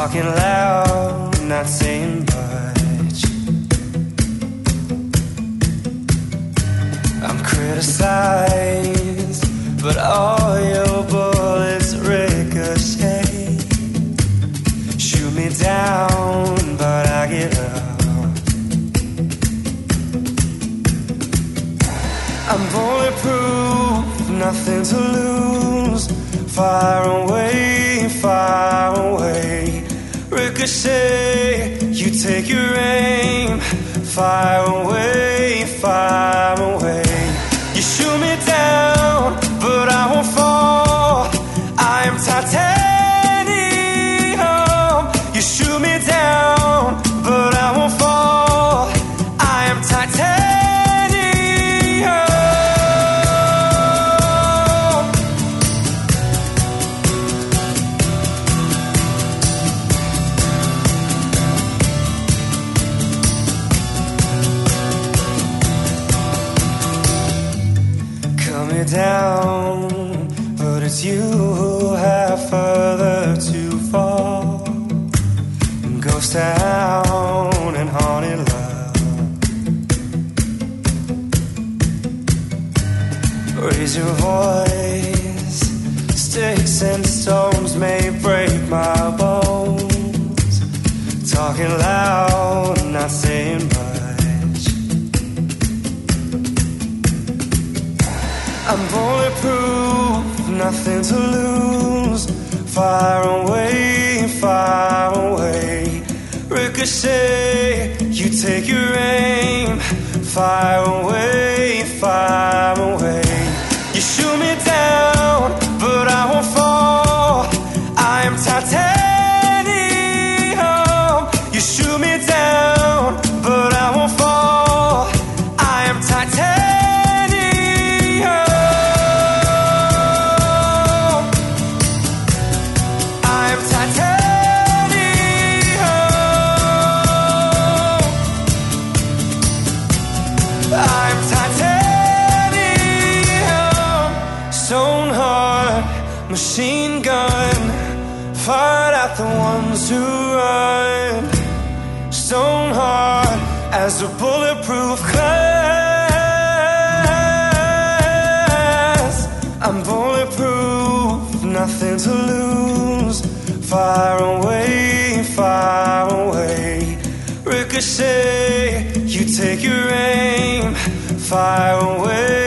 talking loud, not saying much. I'm criticized, but all your bullets ricochet. Shoot me down, but I get up. I'm bulletproof, nothing to lose. Far away, far away. Ricochet, you take your aim. Far away, far away. You shoot me down, but I won't fall. I am titanium. You shoot me down, but I won't fall. I am titanium. Down, but it's you who have further to fall. Ghost town and haunted love. Raise your voice. Sticks and stones may break my bones. Talking loud, not saying much. I'm bulletproof, nothing to lose. Far away, far away. Ricochet, you take your aim. Far away, far away. You shoot me down, but I won't fall. I am titanium. You shoot me down, but I won't fall. I am titanium. I'm titanium, stone heart, machine gun, fired at the ones who run. Stone heart as a bulletproof glass. I'm bulletproof, nothing to lose. Far away, far away. Ricochet, you take your aim. Far away.